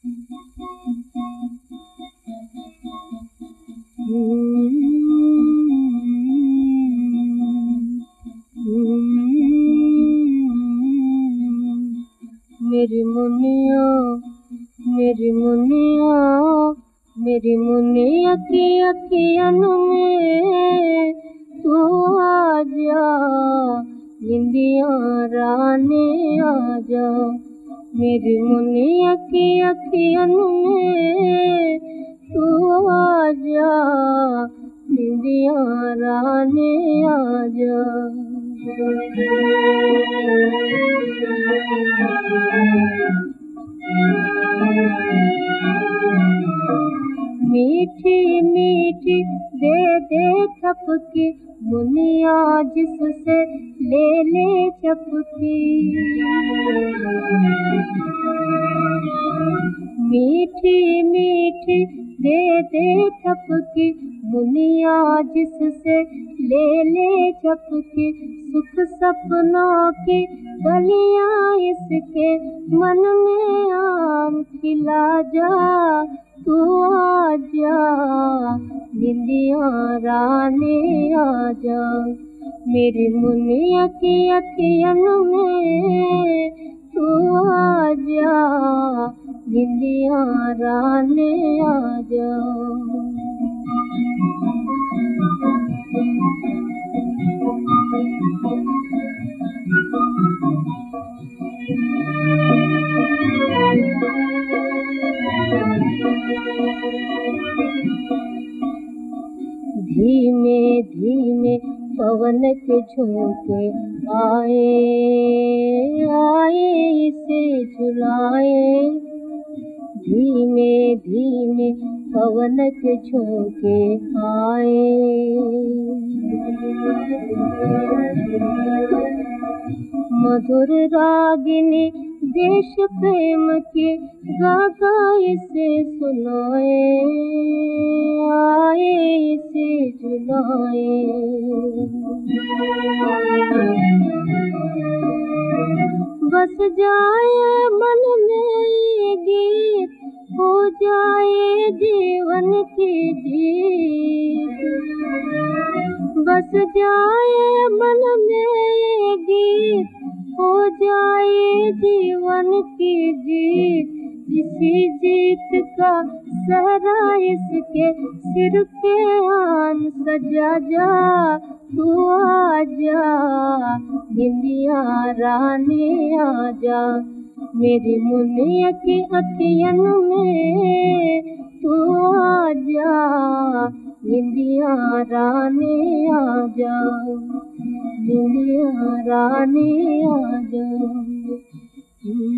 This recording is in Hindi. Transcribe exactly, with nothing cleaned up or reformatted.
मेरी मुनिया मेरी मुनिया मेरी मुनिया की अखियन में तू आजा, निंदिया रानी आजा। मेरी मुनिया की अखियन में तू आजा, निंदिया रानी आजा। मीठी मीठी दे दे थपकी, मुनिया जिससे ले ले चपकी। मीठी मीठी दे दे थपकी, मुनिया जिससे ले ले चपकी। सुख सपनों की गलियां इसके मन में आम खिला जा, तू आजा, निंदिया रानी आजा। मेरी मुनिया की अखियन में तू आजा, निंदिया रानी आजा। धीमे धीमे पवन के झोंके आए आए इसे झुलाए। धीमे धीमे पवन के झोंके आए। मधुर रागिनी देश प्रेम के गा गा इसे सुनाए, आए इसे झुलाए। बस जाए मन में ये गीत, हो जाए जीवन की जीत। बस जाए मन में ये गीत, हो जाए जीवन की जीत। इसी जीत का सहरा इसके सिर पे आन सजा जा, तू आजा, निंदिया रानी आजा। मेरी मुनिया की अखियन में तू आजा, निंदिया रानी आजा, निंदिया रानी आजा।